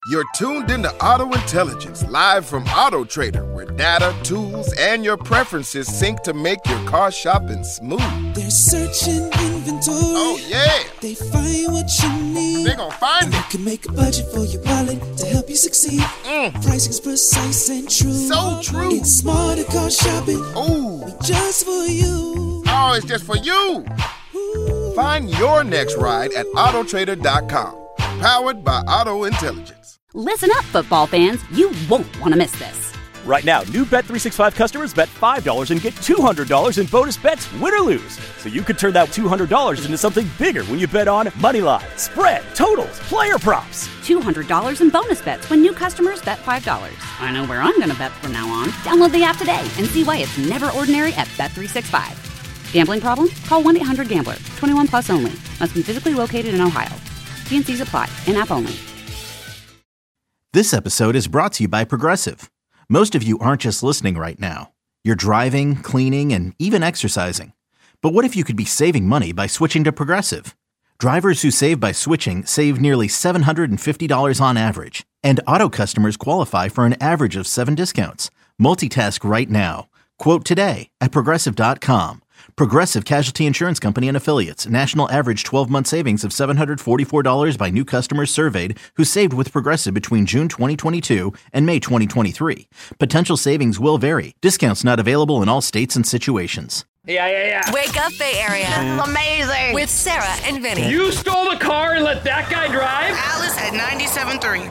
You're tuned into Auto Intelligence, live from Auto Trader, where data, tools, and your preferences sync to make your car shopping smooth. They're searching inventory. Oh, yeah. They find what you need. They're gonna find They it. can make a budget for your wallet to help you succeed. Pricing's precise and true. So true. It's smarter car shopping. Ooh. Just for you. Oh, it's just for you. Ooh. Find your next ride at autotrader.com. Powered by Auto Intelligence. Listen up, football fans. You won't want to miss this. Right now, new Bet365 customers bet $5 and get $200 in bonus bets, win or lose. So you could turn that $200 into something bigger when you bet on moneyline, spread, totals, player props. $200 in bonus bets when new customers bet $5. I know where I'm going to bet from now on. Download the app today and see why it's never ordinary at Bet365. Gambling problem? Call 1-800-GAMBLER. 21 plus only. Must be physically located in Ohio. T&Cs apply. In-app only. This episode is brought to you by Progressive. Most of you aren't just listening right now. You're driving, cleaning, and even exercising. But what if you could be saving money by switching to Progressive? Drivers who save by switching save nearly $750 on average. And auto customers qualify for an average of 7 discounts. Multitask right now. Quote today at Progressive.com. Progressive Casualty Insurance Company and Affiliates. National average 12-month savings of $744 by new customers surveyed who saved with Progressive between June 2022 and May 2023. Potential savings will vary. Discounts not available in all states and situations. Yeah. Wake up, Bay Area. Amazing. With Sarah and Vinny. You stole the car and let that guy drive? Alice at 97.3.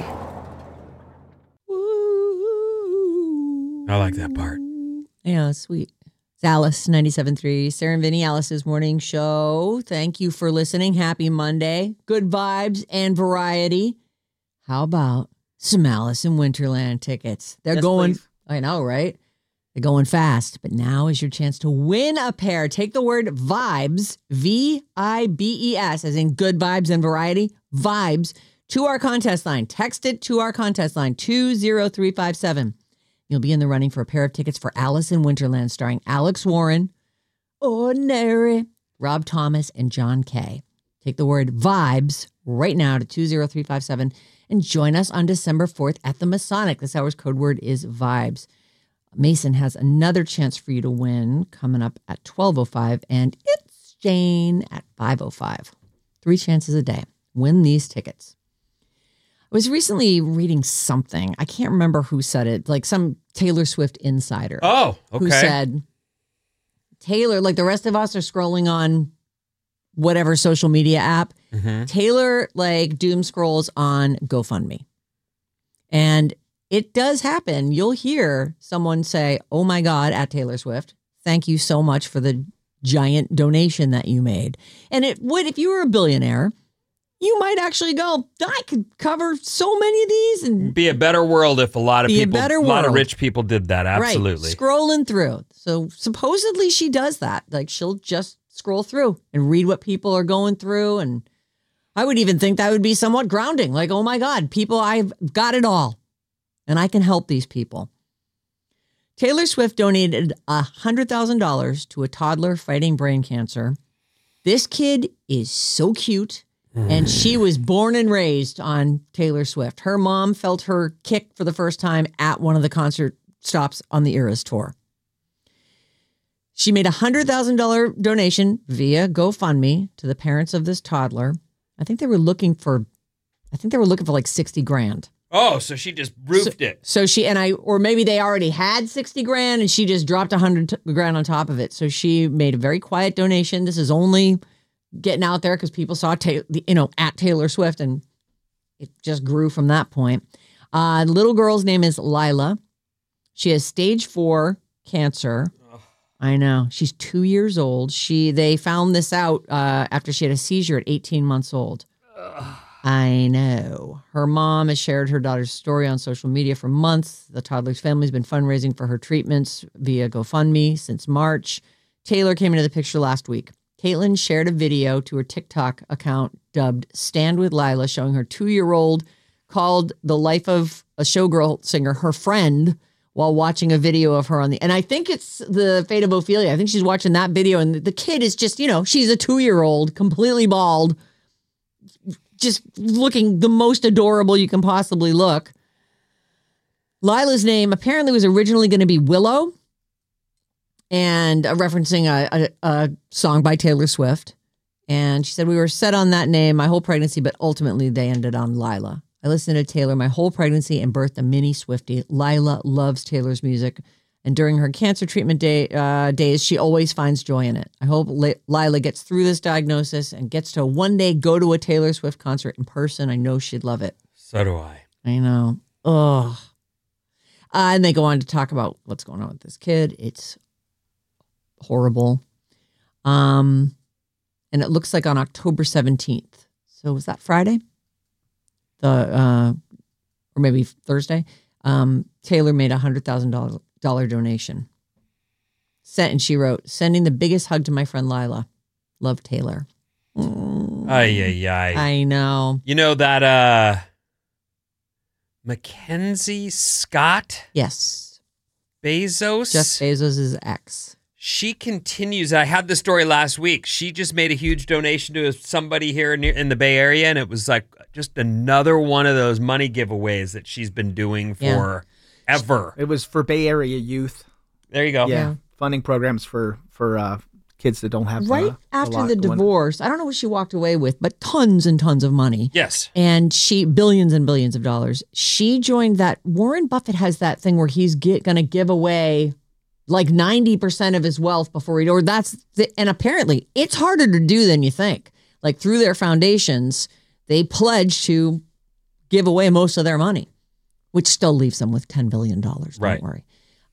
I like that part. Yeah, sweet. It's Alice, 97.3. Sarah and Vinny, Alice's morning show. Thank you for listening. Happy Monday. Good vibes and variety. How about some Alice in Winterland tickets? They're going, please. I know, right? They're going fast, but now is your chance to win a pair. Take the word vibes, V-I-B-E-S, as in good vibes and variety, vibes, to our contest line. Text it to our contest line, 20357. You'll be in the running for a pair of tickets for Alice in Winterland, starring Alex Warren, Ordinary, Rob Thomas, and John Kay. Take the word vibes right now to 20357 and join us on December 4th at the Masonic. This hour's code word is vibes. Mason has another chance for you to win coming up at 12:05, and it's Jane at 5:05. 3 chances a day. Win these tickets. I was recently reading something. I can't remember who said it, like some Taylor Swift insider. Oh, okay. Who said, Taylor, like the rest of us are scrolling on whatever social media app. Mm-hmm. Taylor, like, doom scrolls on GoFundMe. And it does happen. You'll hear someone say, oh my God, at Taylor Swift, thank you so much for the giant donation that you made. And it would, if you were a billionaire, you might actually go, I could cover so many of these. And be a better world if a lot of rich people did that. Absolutely. Right. Scrolling through. So supposedly she does that. Like, she'll just scroll through and read what people are going through. And I would even think that would be somewhat grounding. Like, oh my God, people, I've got it all. And I can help these people. Taylor Swift donated $100,000 to a toddler fighting brain cancer. This kid is so cute. And she was born and raised on Taylor Swift. Her mom felt her kick for the first time at one of the concert stops on the Eras tour. She made a $100,000 donation via GoFundMe to the parents of this toddler. I think they were looking for like 60 grand. Oh, so she just roofed it. So or maybe they already had 60 grand and she just dropped 100 grand on top of it. So she made a very quiet donation. This is only getting out there because people saw at Taylor Swift, and it just grew from that point. The little girl's name is Lila. She has stage 4 cancer. Ugh. I know. She's 2 years old. They found this out after she had a seizure at 18 months old. Ugh. I know. Her mom has shared her daughter's story on social media for months. The toddler's family's been fundraising for her treatments via GoFundMe since March. Taylor came into the picture last week. Caitlyn shared a video to her TikTok account dubbed Stand With Lila, showing her 2-year-old called the life of a showgirl singer her friend while watching a video of her and I think it's the Fate of Ophelia. I think she's watching that video, and the kid is just, she's a 2-year-old, completely bald, just looking the most adorable you can possibly look. Lila's name apparently was originally going to be Willow, and referencing a song by Taylor Swift. And she said, we were set on that name my whole pregnancy, but ultimately they ended on Lila. I listened to Taylor my whole pregnancy and birthed a mini Swiftie. Lila loves Taylor's music. And during her cancer treatment days, she always finds joy in it. I hope Lila gets through this diagnosis and gets to one day go to a Taylor Swift concert in person. I know she'd love it. So do I. I know. Ugh. And they go on to talk about what's going on with this kid. It's horrible. And it looks like on October 17th. So was that Friday? Or maybe Thursday? Taylor made a $100,000 donation. And she wrote, sending the biggest hug to my friend Lila. Love, Taylor. Ay. I know. You know that Mackenzie Scott? Yes. Bezos? Jeff Bezos' ex. She continues. I had the story last week. She just made a huge donation to somebody here in the Bay Area, and it was like just another one of those money giveaways that she's been doing for ever. It was for Bay Area youth. There you go. Yeah. Funding programs for kids that don't have after the divorce. I don't know what she walked away with, but tons and tons of money. Yes. And billions and billions of dollars. She joined that. Warren Buffett has that thing where he's going to give away like 90% of his wealth before and apparently it's harder to do than you think. Like through their foundations, they pledge to give away most of their money, which still leaves them with $10 billion. Don't worry.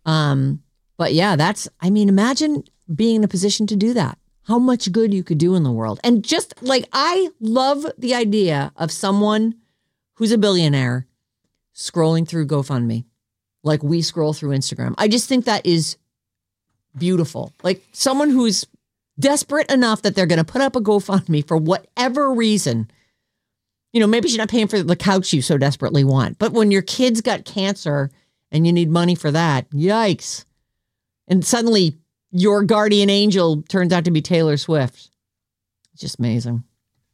But yeah, imagine being in a position to do that. How much good you could do in the world. And just like, I love the idea of someone who's a billionaire scrolling through GoFundMe, like we scroll through Instagram. I just think that is beautiful. Like someone who's desperate enough that they're going to put up a GoFundMe for whatever reason. You know, maybe you're not paying for the couch you so desperately want, but when your kid's got cancer and you need money for that, yikes. And suddenly your guardian angel turns out to be Taylor Swift. It's just amazing.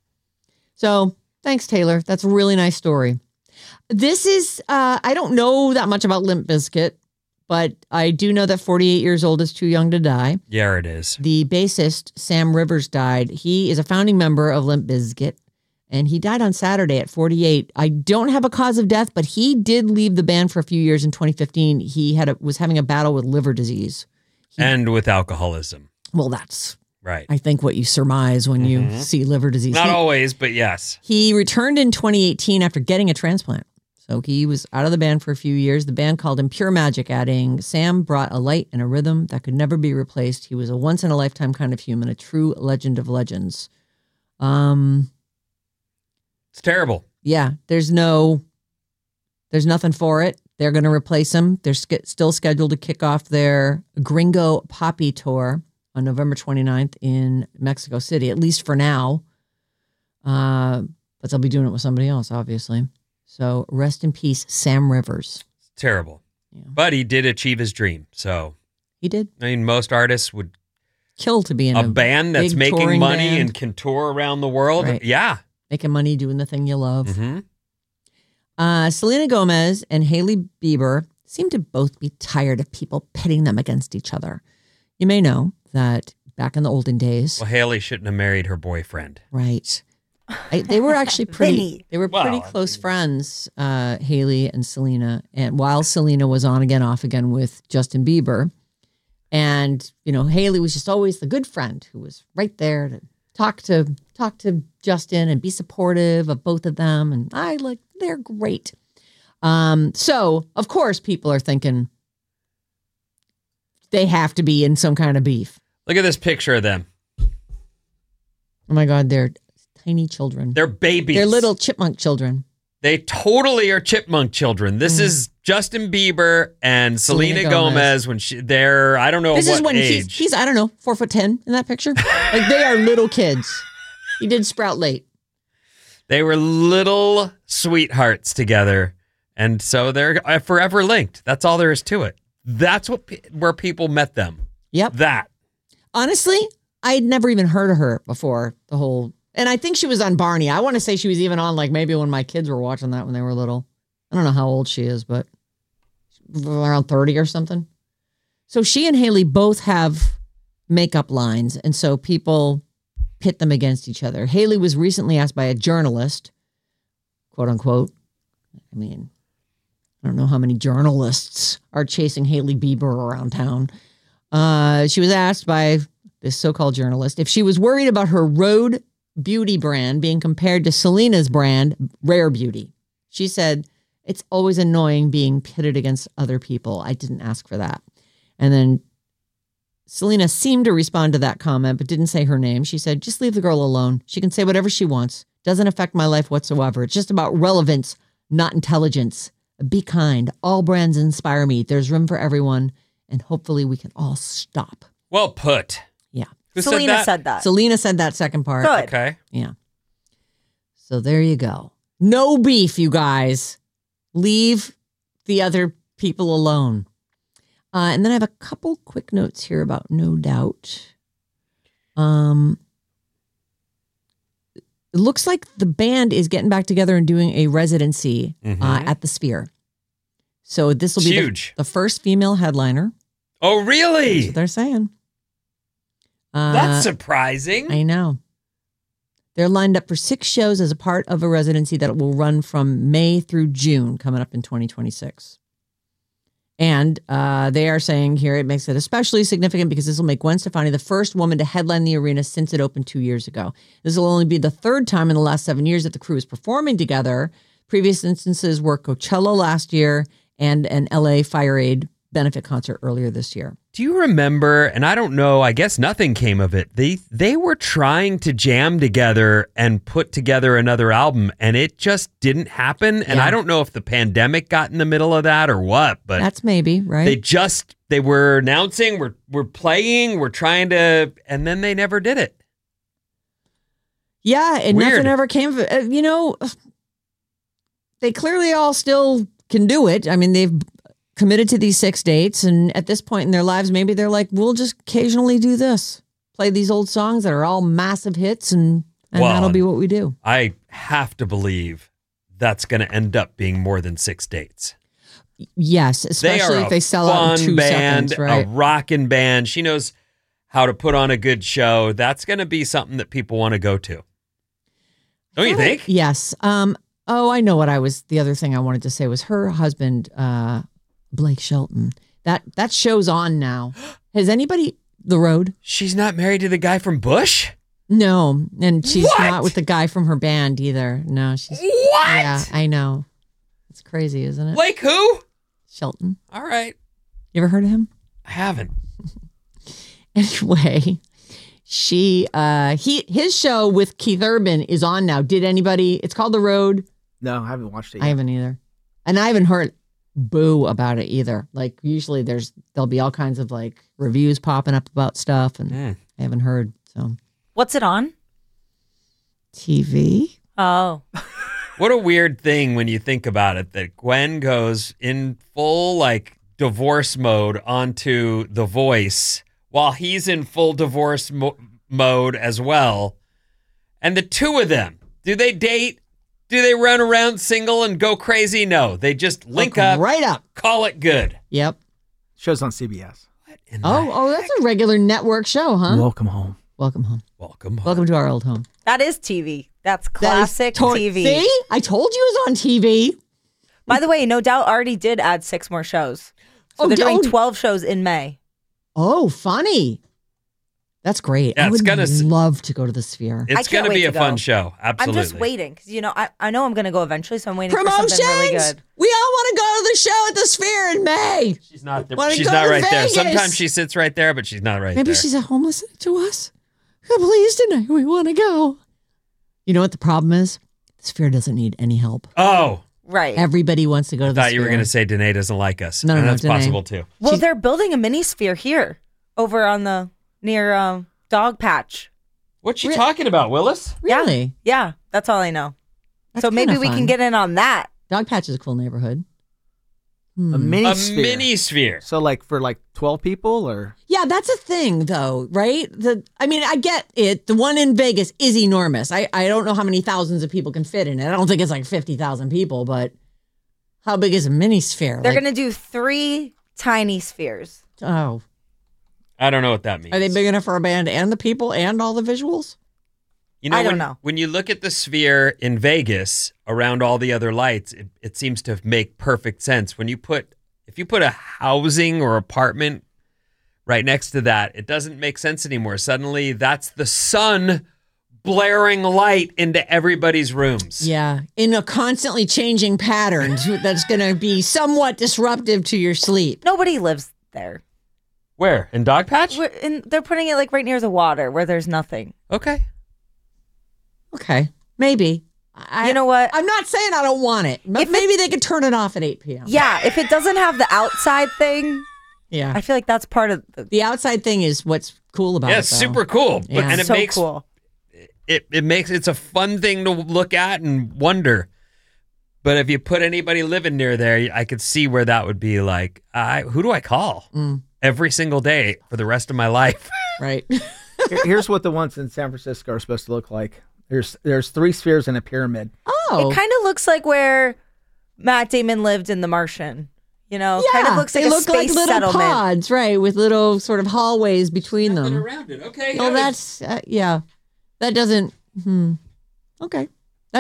So thanks, Taylor. That's a really nice story. This is, I don't know that much about Limp Bizkit, but I do know that 48 years old is too young to die. Yeah, it is. The bassist, Sam Rivers, died. He is a founding member of Limp Bizkit, and he died on Saturday at 48. I don't have a cause of death, but he did leave the band for a few years in 2015. He was having a battle with liver disease. And with alcoholism. Well, that's right. I think what you surmise when you see liver disease. Not always, but yes. He returned in 2018 after getting a transplant. So he was out of the band for a few years. The band called him Pure Magic, adding, Sam brought a light and a rhythm that could never be replaced. He was a once-in-a-lifetime kind of human, a true legend of legends. It's terrible. Yeah, there's nothing for it. They're going to replace him. They're still scheduled to kick off their Gringo Poppy tour on November 29th in Mexico City, at least for now. But they'll be doing it with somebody else, obviously. So rest in peace, Sam Rivers. It's terrible. Yeah. But he did achieve his dream. So he did. I mean, most artists would kill to be in a band that's making money band. And can tour around the world. Right. Yeah. Making money doing the thing you love. Selena Gomez and Hailey Bieber seem to both be tired of people pitting them against each other. You may know that back in the olden days. Well, Hailey shouldn't have married her boyfriend. Right. They were actually pretty close friends, Hailey and Selena. And while Selena was on again, off again with Justin Bieber. And, you know, Hailey was just always the good friend who was right there to talk to Justin and be supportive of both of them. And they're great. So, of course, people are thinking they have to be in some kind of beef. Look at this picture of them. Oh, my God. They're tiny children. They're babies. They're little chipmunk children. They totally are chipmunk children. This is Justin Bieber and Selena Gomez when they're, I don't know this what is when age. He's, I don't know, 4'10" in that picture. Like they are little kids. He did sprout late. They were little sweethearts together. And so they're forever linked. That's all there is to it. That's where people met them. Yep. That. Honestly, I'd never even heard of her before the whole And I think she was on Barney. I want to say she was even on like maybe when my kids were watching that when they were little. I don't know how old she is, but around 30 or something. So she and Haley both have makeup lines. And so people pit them against each other. Haley was recently asked by a journalist, quote unquote. I mean, I don't know how many journalists are chasing Haley Bieber around town. She was asked by this so-called journalist if she was worried about her Rhode beauty brand being compared to Selena's brand, Rare Beauty. She said, it's always annoying being pitted against other people. I didn't ask for that. And then Selena seemed to respond to that comment, but didn't say her name. She said, just leave the girl alone. She can say whatever she wants. Doesn't affect my life whatsoever. It's just about relevance, not intelligence. Be kind. All brands inspire me. There's room for everyone. And hopefully we can all stop. Well put. Yeah. Who Selena said that. Selena said that second part. Good. Okay. Yeah. So there you go. No beef, you guys. Leave the other people alone. And then I have a couple quick notes here about No Doubt. It looks like the band is getting back together and doing a residency at the Sphere. So this will be huge. The first female headliner. Oh, really? That's what they're saying. That's surprising. I know. They're lined up for 6 shows as a part of a residency that will run from May through June, coming up in 2026. And they are saying here it makes it especially significant because this will make Gwen Stefani the first woman to headline the arena since it opened 2 years ago. This will only be the 3rd time in the last 7 years that the crew is performing together. Previous instances were Coachella last year and an LA Fire Aid benefit concert earlier this year. Do you remember, and I don't know, I guess nothing came of it. They were trying to jam together and put together another album, and it just didn't happen. And I don't know if the pandemic got in the middle of that or what, but that's maybe, right? They were announcing, we're playing, we're trying to, and then they never did it. Yeah, and Weird. nothing ever came of it. They clearly all still can do it. I mean, they've committed to these 6 dates, and at this point in their lives, maybe they're like, we'll just occasionally do this. Play these old songs that are all massive hits, and that'll be what we do. I have to believe that's going to end up being more than 6 dates. Yes, especially if they sell out in 2 band, seconds, right? A rockin' band. She knows how to put on a good show. That's going to be something that people want to go to. Don't you think? Yes. I know the other thing I wanted to say was her husband, Blake Shelton. That show's on now. Has anybody, The Road? She's not married to the guy from Bush? No, and she's not with the guy from her band either. No, she's... What? Yeah, I know. It's crazy, isn't it? Blake who? Shelton. All right. You ever heard of him? I haven't. Anyway, his show with Keith Urban is on now. Did anybody... It's called The Road. No, I haven't watched it yet. I haven't either. And I haven't heard boo about it either. Like usually there'll be all kinds of like reviews popping up about stuff and I haven't heard. So what's it on? TV. Oh. What a weird thing when you think about it, that Gwen goes in full like divorce mode onto The Voice while he's in full divorce mode as well. And the two of them, do they date? Do they run around single and go crazy? No, they just link up, right up, call it good. Yep. Show's on CBS. Oh, that's a regular network show, huh? Welcome home. Welcome home. Welcome home. Welcome to our old home. That is TV. That's classic TV. See? I told you it was on TV. By the way, No Doubt already did add 6 more shows. So they're doing 12 shows in May. Oh, funny. That's great. Yeah, I would love to go to the Sphere. It's going to be a fun show. Absolutely. I'm just waiting because, I know I'm going to go eventually, so I'm waiting for something really good. We all want to go to the show at the Sphere in May. She's not there. She's not right there. Sometimes she sits right there, but she's not right there. Maybe she's at home listening to us. Please, tonight we want to go. You know what the problem is? The Sphere doesn't need any help. Oh. Right. Everybody wants to go to the Sphere. I thought you were going to say Danae doesn't like us. No, that's Danae. possible too. Well, they're building a mini Sphere here over on near Dog Patch. What's she talking about, Willis? Really? Yeah, that's all I know. That's so maybe kinda we fun. can get in on that. Dog Patch is a cool neighborhood. A mini sphere. mini sphere. So like for like 12 people or? Yeah, that's a thing though, right? I get it. The one in Vegas is enormous. I don't know how many thousands of people can fit in it. I don't think it's like 50,000 people, but how big is a mini sphere? They're going to do 3 tiny spheres. Oh. I don't know what that means. Are they big enough for a band and the people and all the visuals? You know, I don't know. When you look at the sphere in Vegas around all the other lights, it seems to make perfect sense. If you put a housing or apartment right next to that, it doesn't make sense anymore. Suddenly, that's the sun blaring light into everybody's rooms. Yeah, in a constantly changing pattern that's going to be somewhat disruptive to your sleep. Nobody lives there. Where? In Dogpatch? They're putting it like right near the water where there's nothing. Okay, maybe. You know what? I'm not saying I don't want it. But maybe they could turn it off at 8 p.m. Yeah, if it doesn't have the outside thing, yeah, I feel like that's part of the outside thing is what's cool about it. Yeah, it's super cool. Yeah. And it so makes cool. It's a fun thing to look at and wonder. But if you put anybody living near there, I could see where that would be like, who do I call every single day for the rest of my life? Right. Here's what the ones in San Francisco are supposed to look like. There's 3 spheres and a pyramid. Oh. It kind of looks like where Matt Damon lived in The Martian. You know, Yeah, kind of looks like they a look space like little settlement. pods, right, with little sort of hallways between them. Around it. Okay. Well, that's yeah. That doesn't. Okay,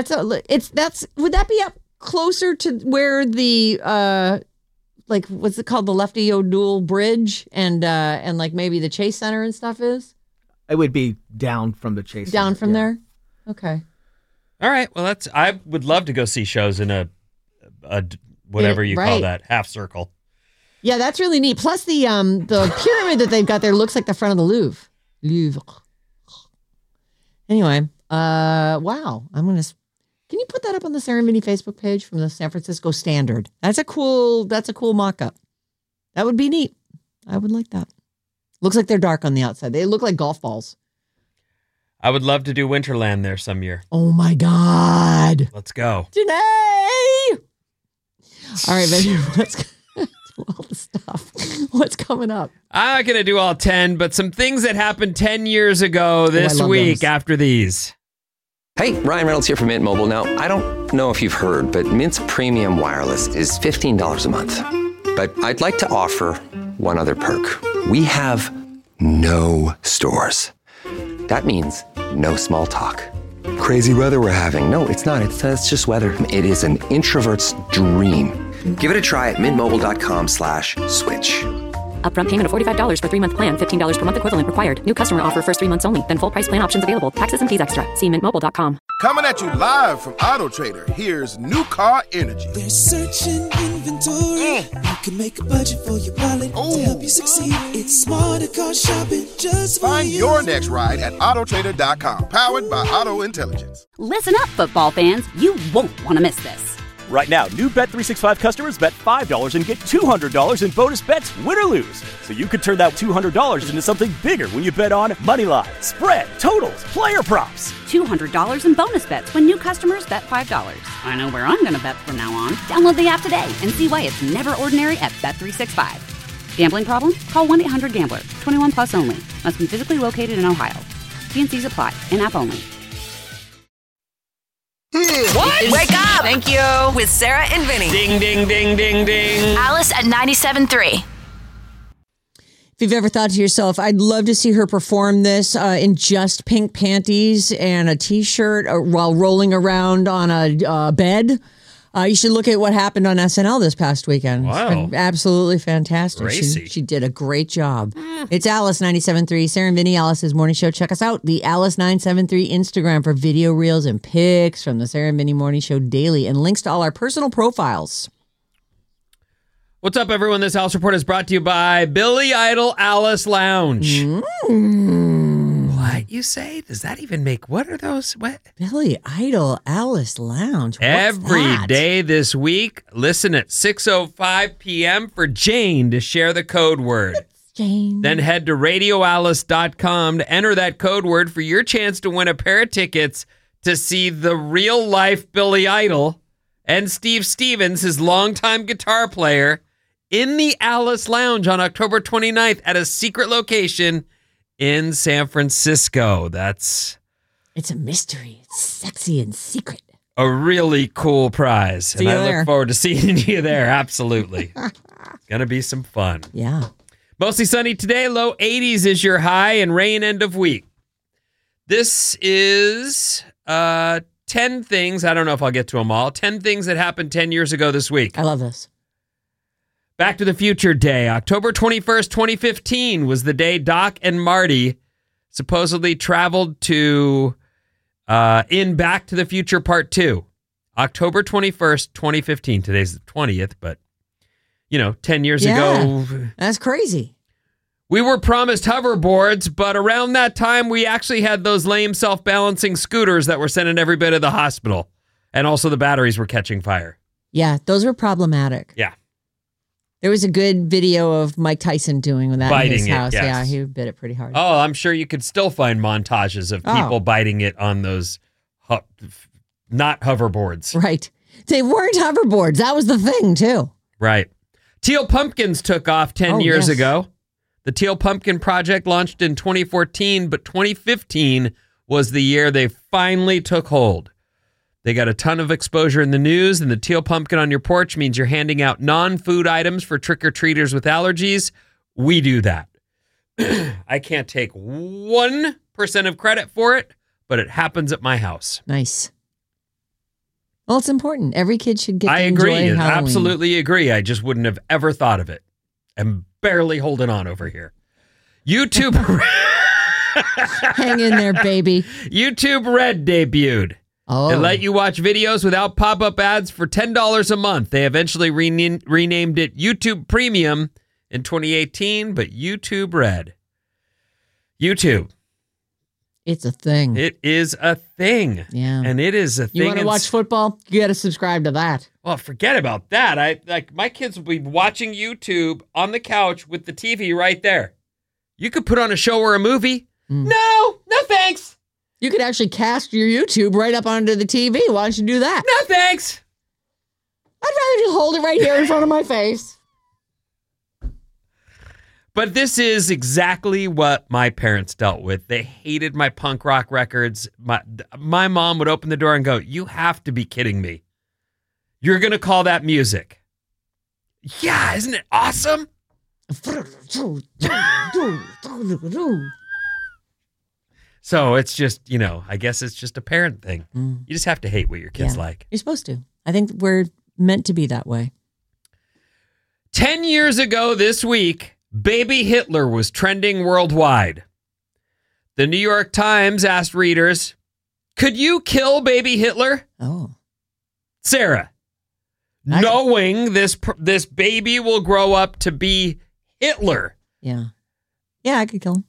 would that be up closer to where the like what's it called, the Lefty O'Doul Bridge and like maybe the Chase Center and stuff is? It would be down from the Chase Down Center, from yeah. there. Okay. All right. Well, I would love to go see shows in a whatever you call right. that, half circle. Yeah, that's really neat. Plus the pyramid that they've got there looks like the front of the Louvre. Anyway, wow. Can you put that up on the Sarah and Vinny Facebook page from the San Francisco Standard? That's a cool mock-up. That would be neat. I would like that. Looks like they're dark on the outside. They look like golf balls. I would love to do Winterland there some year. Oh my God. Let's go. Janae! All right, baby, let's do all the stuff. What's coming up? I'm not going to do all 10, but some things that happened 10 years ago this week after these. Hey, Ryan Reynolds here from Mint Mobile. Now, I don't know if you've heard, but Mint's premium wireless is $15 a month. But I'd like to offer one other perk. We have no stores. That means no small talk. Crazy weather we're having. No, it's not. It's just weather. It is an introvert's dream. Give it a try at mintmobile.com/switch. Upfront payment of $45 for 3-month plan, $15 per month equivalent required. New customer offer first 3 months only. Then full price plan options available. Taxes and fees extra. See mintmobile.com. Coming at you live from Auto Trader, here's New Car Energy. They're searching inventory. You can make a budget for your wallet to help you succeed. It's smarter car shopping just for Find you. your next ride at autotrader.com, powered by Auto Intelligence. Listen up, football fans. You won't want to miss this. Right now, new Bet365 customers bet $5 and get $200 in bonus bets, win or lose. So you could turn that $200 into something bigger when you bet on Moneyline, spread, totals, player props. $200 in bonus bets when new customers bet $5. I know where I'm going to bet from now on. Download the app today and see why it's never ordinary at Bet365. Gambling problem? Call 1-800-GAMBLER. 21 plus only. Must be physically located in Ohio. T&Cs apply. In-app only. What? Wake up! Thank you. With Sarah and Vinny. Ding, ding, ding, ding, ding. Alice at 97.3. If you've ever thought to yourself, I'd love to see her perform this in just pink panties and a T-shirt while rolling around on a bed, you should look at what happened on SNL this past weekend. Wow. Absolutely fantastic. She did a great job. It's Alice 97.3, Sarah and Vinny, Alice's morning show. Check us out, the Alice 973 Instagram for video reels and pics from the Sarah and Vinny morning show daily and links to all our personal profiles. What's up, everyone? This House Report is brought to you by Billy Idol Alice Lounge. What you say? Does that even make... What are those? What? Billy Idol Alice Lounge. What's Every that? day this week, listen at 6:05 p.m. for Jane to share the code word. Jane. Then head to radioalice.com to enter that code word for your chance to win a pair of tickets to see the real-life Billy Idol and Steve Stevens, his longtime guitar player, in the Alice Lounge on October 29th at a secret location in San Francisco. It's a mystery. It's sexy and secret. A really cool prize. See and you I there. look forward to seeing you there. Absolutely. It's going to be some fun. Yeah. Mostly sunny today. Low 80s is your high and rain end of week. This is 10 things. I don't know if I'll get to them all. 10 things that happened 10 years ago this week. I love this. Back to the Future Day. October 21st, 2015 was the day Doc and Marty supposedly traveled to in Back to the Future Part 2. October 21st, 2015. Today's the 20th, but, 10 years ago. That's crazy. We were promised hoverboards, but around that time, we actually had those lame self-balancing scooters that were sending everybody to the hospital. And also the batteries were catching fire. Yeah, those were problematic. Yeah. There was a good video of Mike Tyson doing that Biting in his it, house. yes. Yeah, he bit it pretty hard. Oh, I'm sure you could still find montages of people biting it on those not hoverboards. Right. They weren't hoverboards. That was the thing, too. Right. Teal Pumpkins took off 10 years ago. The Teal Pumpkin Project launched in 2014, but 2015 was the year they finally took hold. They got a ton of exposure in the news, and the Teal Pumpkin on your porch means you're handing out non-food items for trick-or-treaters with allergies. We do that. I can't take 1% of credit for it, but it happens at my house. Nice. Well, it's important. Every kid should get to I agree. enjoy Halloween. Absolutely agree. I just wouldn't have ever thought of it. I'm barely holding on over here. YouTube. Hang in there, baby. YouTube Red debuted. Oh. They let you watch videos without pop-up ads for $10 a month. They eventually renamed it YouTube Premium in 2018, but YouTube Red. YouTube. It's a thing. It is a thing. Yeah. And it is a thing. You want to watch football? You got to subscribe to that. Well, forget about that. My kids will be watching YouTube on the couch with the TV right there. You could put on a show or a movie. No thanks. You could actually cast your YouTube right up onto the TV. Why don't you do that? No thanks. I'd rather just hold it right here in front of my face. But this is exactly what my parents dealt with. They hated my punk rock records. My mom would open the door and go, "You have to be kidding me. You're going to call that music." Yeah, isn't it awesome? So it's just, I guess it's just a parent thing. You just have to hate what your kids like. You're supposed to. I think we're meant to be that way. 10 years ago this week, Baby Hitler was trending worldwide. The New York Times asked readers, could you kill Baby Hitler? Oh. Sarah, knowing this baby will grow up to be Hitler. Yeah. Yeah, I could kill him.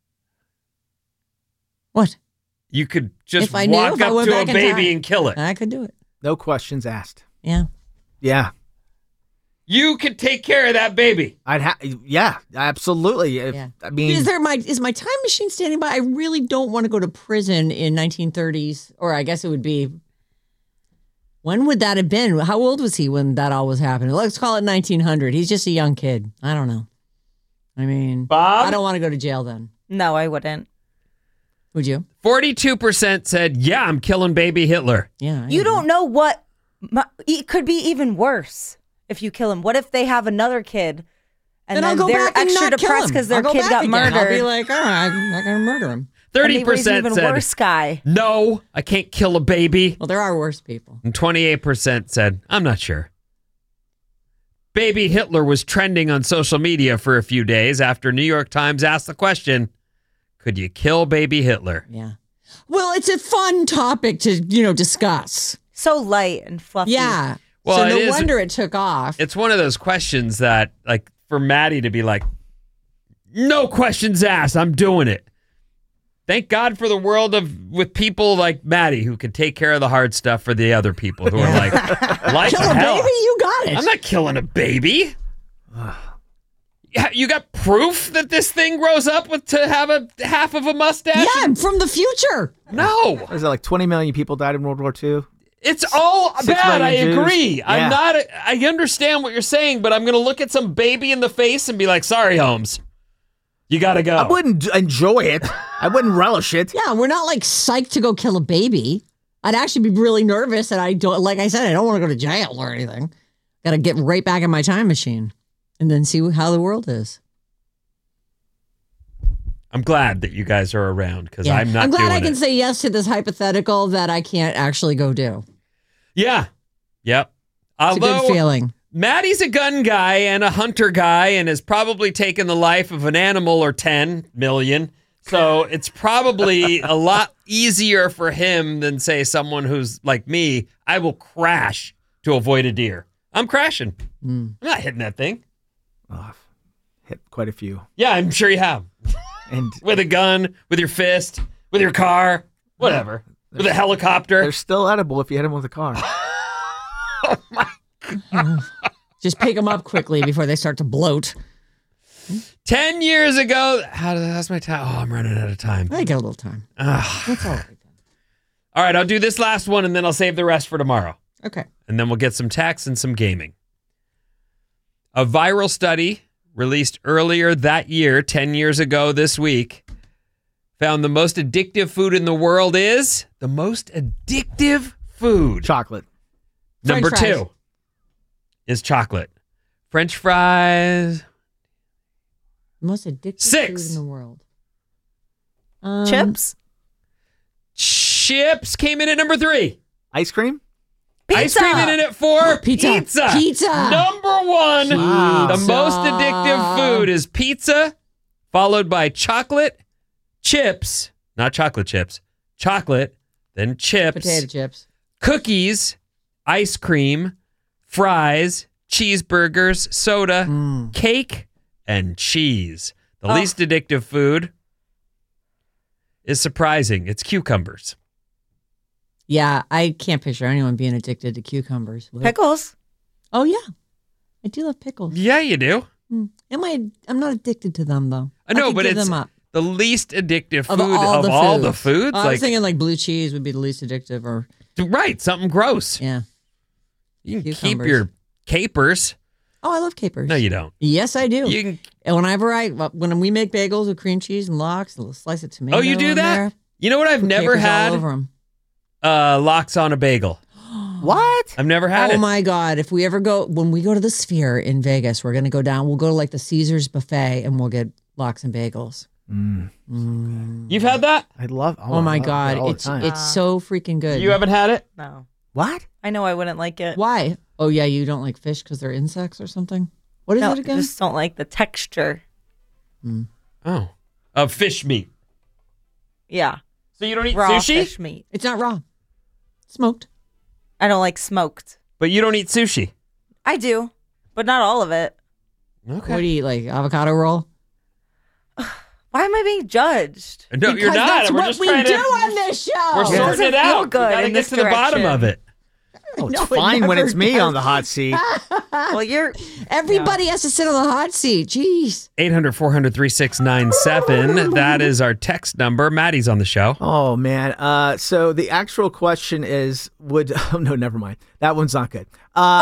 What? You could just If walk I up went to a back in baby time, and kill it. I could do it. No questions asked. Yeah. Yeah. You could take care of that baby. Yeah, absolutely. I mean, is my time machine standing by? I really don't want to go to prison in 1930s, or I guess it would be. When would that have been? How old was he when that all was happening? Let's call it 1900. He's just a young kid. I don't know. I mean, Bob? I don't want to go to jail then. No, I wouldn't. Would you? 42% said, yeah, I'm killing Baby Hitler. Yeah. You don't know what. It could be even worse if you kill him. What if they have another kid and then they're extra depressed because their kid got murdered? I'll be like, all right, I'm not going to murder him. 30% even said, worse guy. No, I can't kill a baby. Well, there are worse people. And 28% said, I'm not sure. Baby Hitler was trending on social media for a few days after New York Times asked the question, could you kill Baby Hitler? Yeah. Well, it's a fun topic to, discuss. So light and fluffy. Yeah. Well, so no wonder it took off. It's one of those questions that, like, for Maddie to be like, no questions asked, I'm doing it. Thank God for the world with people like Maddie who can take care of the hard stuff for the other people who are like, life kill and a hell. baby, you got it. I'm not killing a baby. You got proof that this thing grows up to have a half of a mustache? Yeah, I'm from the future. No. Was it like 20 million people died in World War II? It's all 6 bad. I million Jews. agree. Yeah. I understand what you're saying, but I'm going to look at some baby in the face and be like, sorry, Holmes. You got to go. I wouldn't enjoy it. I wouldn't relish it. Yeah, we're not like psyched to go kill a baby. I'd actually be really nervous, and I don't, like I said, I don't want to go to jail or anything. Got to get right back in my time machine and then see how the world is. I'm glad that you guys are around because I'm not. I'm glad doing I can it. say yes to this hypothetical that I can't actually go do. Yeah. Yep. It's a good feeling. Maddie's a gun guy and a hunter guy and has probably taken the life of an animal or 10 million. So it's probably a lot easier for him than, say, someone who's like me. I will crash to avoid a deer. I'm crashing. I'm not hitting that thing. Oh, I've hit quite a few. Yeah, I'm sure you have. And with a gun, with your fist, with your car, whatever. With a helicopter. They're still edible if you hit them with a car. Oh, my God. Just pick them up quickly before they start to bloat. 10 years ago. How's my time? Oh, I'm running out of time. I got a little time. That's all right. All right, I'll do this last one, and then I'll save the rest for tomorrow. Okay. And then we'll get some texts and some gaming. A viral study released earlier that year, 10 years ago this week, found the most addictive food in the world is the most addictive food. Chocolate. Number French fries. 2 is chocolate. French fries. Most addictive 6. food in the world. Chips? Chips came in at number 3. Ice cream? Pizza. Ice cream in at 4. Pizza. Pizza. Number 1. Wow. The most addictive food is pizza, followed by chocolate, chips, not chocolate chips, chocolate, then chips, Potato chips. cookies, ice cream, fries, cheeseburgers, soda, cake, and cheese. The least addictive food is surprising. It's cucumbers. Yeah, I can't picture anyone being addicted to cucumbers. Pickles. Oh, yeah. I do love pickles. Yeah, you do. I'm not addicted to them, though. I know, could but give it's them up. the least addictive food Of all the foods. I was thinking like blue cheese would be the least addictive, or right, something gross. yeah. You can keep Cucumbers. your capers. Oh, I love capers. No, you don't. Yes, I do. You can. And whenever when we make bagels with cream cheese and lox, a little slice of tomato. Oh, you do in that? there, You know what? I've put never capers had all over 'em. lox on a bagel. What? I've never had Oh it. my God. If we ever when we go to the Sphere in Vegas, we're going to go down. We'll go to like the Caesars buffet and we'll get lox and bagels. You've had that? I love. Oh my I love God. that all the It's time. so freaking good. You haven't had it? No. What? I know I wouldn't like it. Why? Oh yeah, you don't like fish because they're insects or something? What is No, it again? I just don't like the texture. Oh. Of fish meat. Yeah. So you don't eat Raw sushi? fish meat. It's not raw. Smoked. I don't like smoked. But you don't eat sushi. I do, but not all of it. Okay. What do you eat? Like avocado roll? Why am I being judged? No, you're Because not. that's We're what just we trying do to. on this show. We're sorting doesn't it feel out. good We gotta in get this to the bottom direction. of it. Oh, it's No, it fine when never it's me does. on the hot seat. Well, you're Everybody has to sit on the hot seat. Jeez. 800-400-3697. That is our text number. Maddie's on the show. Oh man. So the actual question is, would oh no, never mind. That one's not good.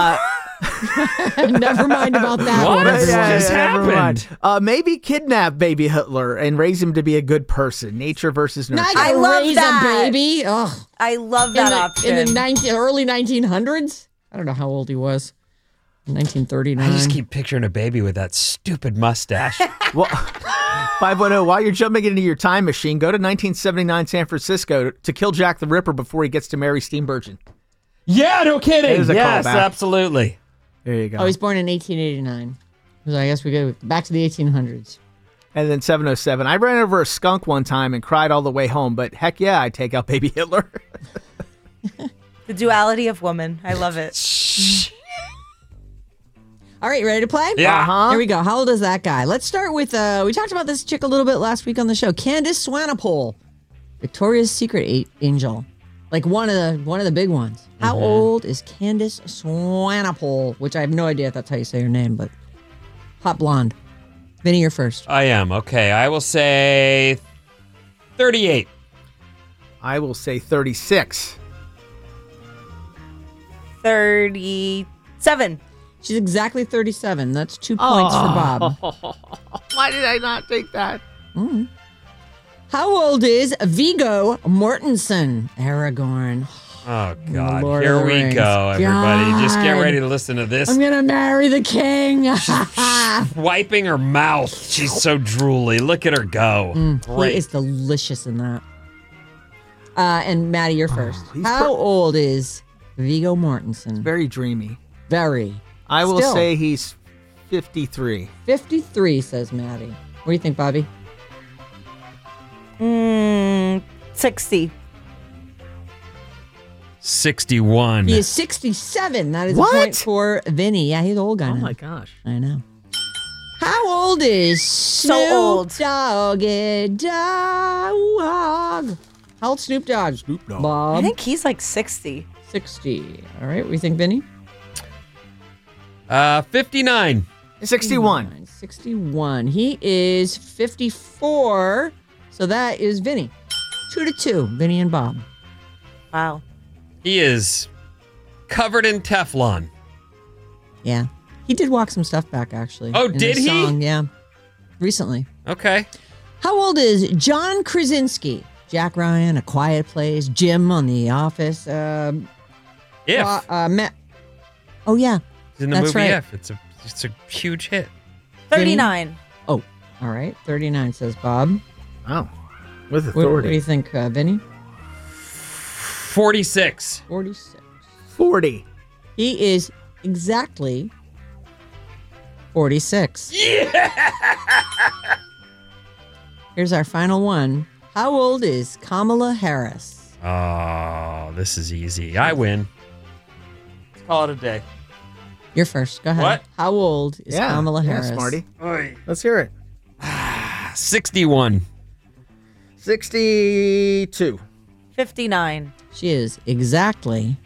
Never mind about that What one. just never happened? mind. Maybe kidnap baby Hitler and raise him to be a good person. Nature versus nurture. Not I gonna love raise that. a baby. Ugh. I love that option. In the early 1900s? I don't know how old he was. 1939. I just keep picturing a baby with that stupid mustache. Well, 510, while you're jumping into your time machine, go to 1979 San Francisco to kill Jack the Ripper before he gets to marry Steenburgen. Yeah, no kidding. There's a Yes, callback. absolutely. There you go. Oh, he was born in 1889. So I guess we go back to the 1800s. And then 707, I ran over a skunk one time and cried all the way home, but heck yeah, I'd take out baby Hitler. The duality of woman. I love it. All right, you ready to play? Yeah. Uh-huh. Here we go. How old is that guy? Let's start with, we talked about this chick a little bit last week on the show. Candace Swanepoel, Victoria's Secret angel. Like one of the big ones. How old is Candace Swanepoel? Which I have no idea if that's how you say her name, but hot blonde. Vinny, you're first. I am. Okay, I will say 38. I will say 36. 37. She's exactly 37. That's 2 points for Bob. Why did I not take that? Mm. How old is Viggo Mortensen? Aragorn. Oh, God. Lord Here of the we Rings. go, everybody. Just get God. ready to listen to this. I'm going to marry the king. Wiping her mouth. She's so drooly. Look at her go. Great. He is delicious in that. And Maddie, you're first. How old is Viggo Mortensen? Very dreamy. Very. I will Still. say he's 53. 53, says Maddie. What do you think, Bobby? 60. 61. He is 67. That is a What? point for Vinny. Yeah, he's an old guy Oh now. my gosh. I know. How old is Snoop old. Doggy Dogg? How old Snoop Dogg? Snoop Dogg. Bob? I think he's like 60. 60. All right. What do you think, Vinny? 59. 61. 61. He is 54. So that is Vinny. 2-2. Vinny and Bob. Wow. He is covered in Teflon. Yeah. He did walk some stuff back, actually. Oh, in did his he? Song. Yeah. Recently. Okay. How old is John Krasinski? Jack Ryan, A Quiet Place, Jim on The Office. If. Oh, yeah. He's in the That's movie right. If. It's a huge hit. 39. Oh, all right. 39, says Bob. Wow. With What authority. do you think, Vinny? 46. 46. 40. He is exactly 46. Yeah! Here's our final one. How old is Kamala Harris? Oh, this is easy. I win. Let's call it a day. You're first. Go ahead. What? How old is Kamala Harris? Yeah, Smarty. Oy. Let's hear it. 61. 62. 59. She is exactly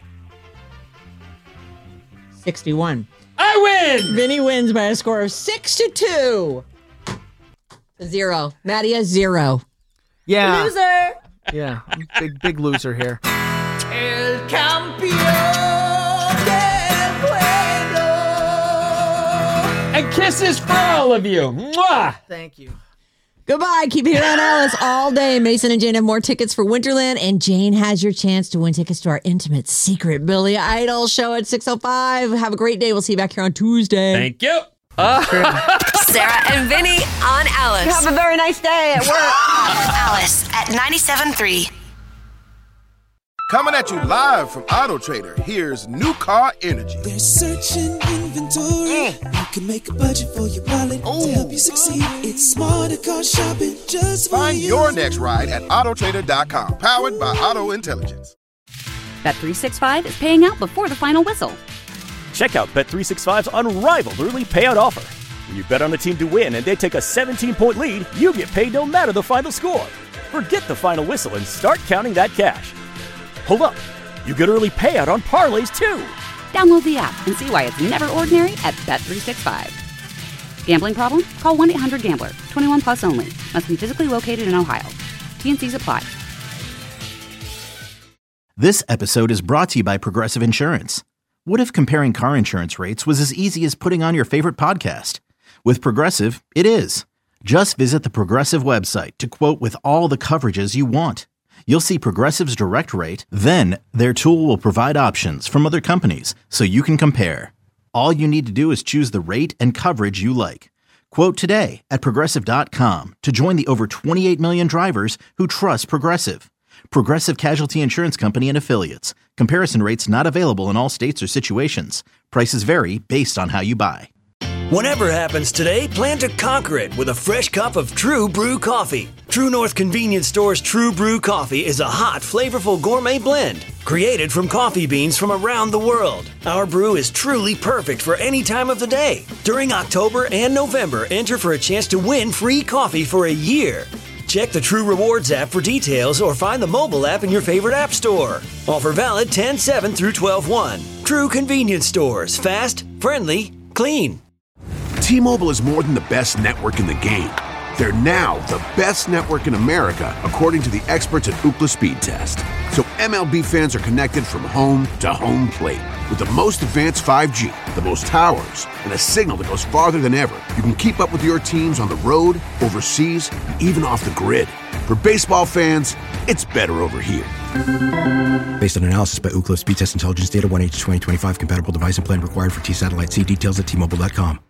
61. I win! Vinny wins by a score of 6-2. 0. Maddie has 0. Yeah. Loser. Yeah. I'm big loser here. El campeón del pueblo. And kisses for all of you. Mwah! Thank you. Goodbye. Keep it here on Alice all day. Mason and Jane have more tickets for Winterland, and Jane has your chance to win tickets to our intimate secret Billy Idol show at 6:05. Have a great day. We'll see you back here on Tuesday. Thank you. Sarah and Vinny on Alice. Have a very nice day at work. Alice at 97.3. Coming at you live from Auto Trader, here's New Car Energy. They're searching inventory. You can make a budget for your wallet to help you succeed. It's smarter car shopping just for Find you. your next ride at autotrader.com, powered by Auto Intelligence. Bet365 is paying out before the final whistle. Check out Bet365's unrivaled early payout offer. When you bet on a team to win and they take a 17-point lead, you get paid no matter the final score. Forget the final whistle and start counting that cash. Hold up. You get early payout on parlays, too. Download the app and see why it's never ordinary at Bet365. Gambling problem? Call 1-800-GAMBLER. 21 plus only. Must be physically located in Ohio. T&Cs apply. This episode is brought to you by Progressive Insurance. What if comparing car insurance rates was as easy as putting on your favorite podcast? With Progressive, it is. Just visit the Progressive website to quote with all the coverages you want. You'll see Progressive's direct rate, then their tool will provide options from other companies so you can compare. All you need to do is choose the rate and coverage you like. Quote today at Progressive.com to join the over 28 million drivers who trust Progressive. Progressive Casualty Insurance Company and Affiliates. Comparison rates not available in all states or situations. Prices vary based on how you buy. Whatever happens today, plan to conquer it with a fresh cup of True Brew coffee. True North Convenience Store's True Brew coffee is a hot, flavorful gourmet blend created from coffee beans from around the world. Our brew is truly perfect for any time of the day. During October and November, enter for a chance to win free coffee for a year. Check the True Rewards app for details or find the mobile app in your favorite app store. Offer valid 10/7 through 12/1. True Convenience Stores. Fast, friendly, clean. T-Mobile is more than the best network in the game. They're now the best network in America, according to the experts at Ookla Speed Test. So MLB fans are connected from home to home plate. With the most advanced 5G, the most towers, and a signal that goes farther than ever, you can keep up with your teams on the road, overseas, and even off the grid. For baseball fans, it's better over here. Based on analysis by Ookla Speed Test Intelligence Data, 1H2025 compatible device and plan required for T-Satellite. See details at T-Mobile.com.